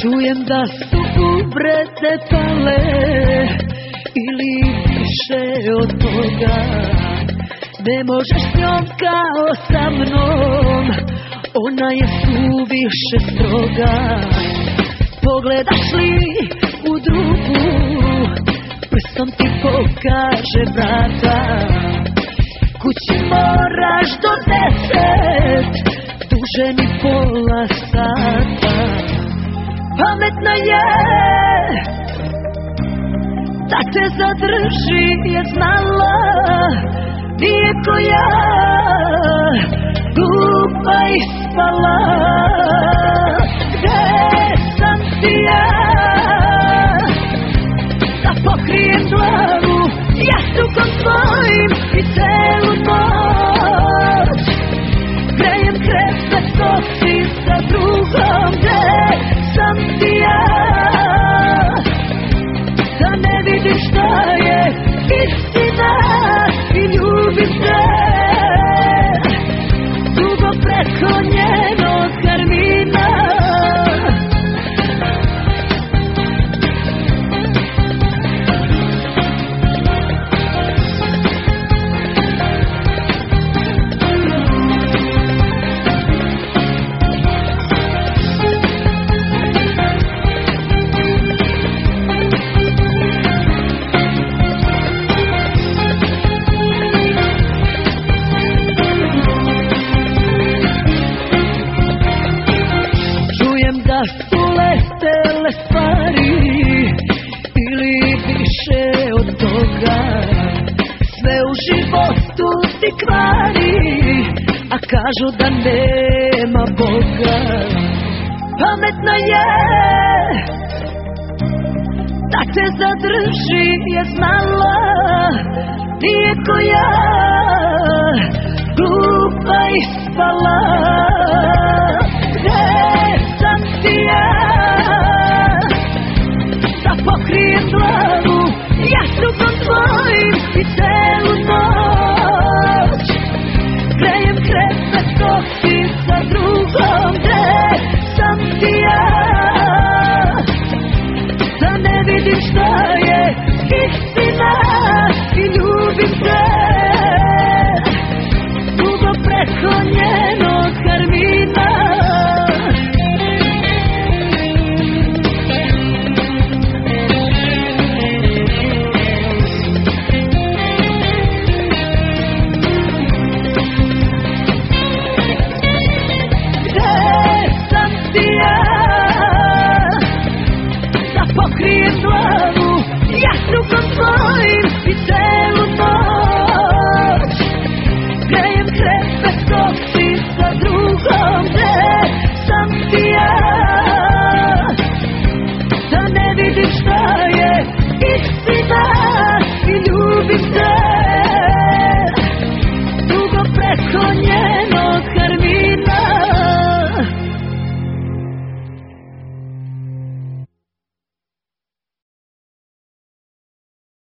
Čujem da su uvrede pale ili više od toga. Ne možeš s njom kao sa mnom, ona je suviše stroga. Pogledaš li u drugu, prstom ti pokaže vrata. Kući moraš do 10, duže ni pola sata. Pametna je da te zadrži, je znala, nije ko ja, glupa ispala. Gde sam ti ja, da pokrijem glavu jastukom tvojim i celu noć grejem krevet dok si sa drugom. Gde sam ti ja, da ne vidim šta je istina i ljubim te dugo preko njenog karmina. Da su letele stvari ili više od toga. Sve u životu ti kvari, a kažu da nema Boga. Pametna je da te zadrži, je znala, nije ko ja, glupa ispala. Gde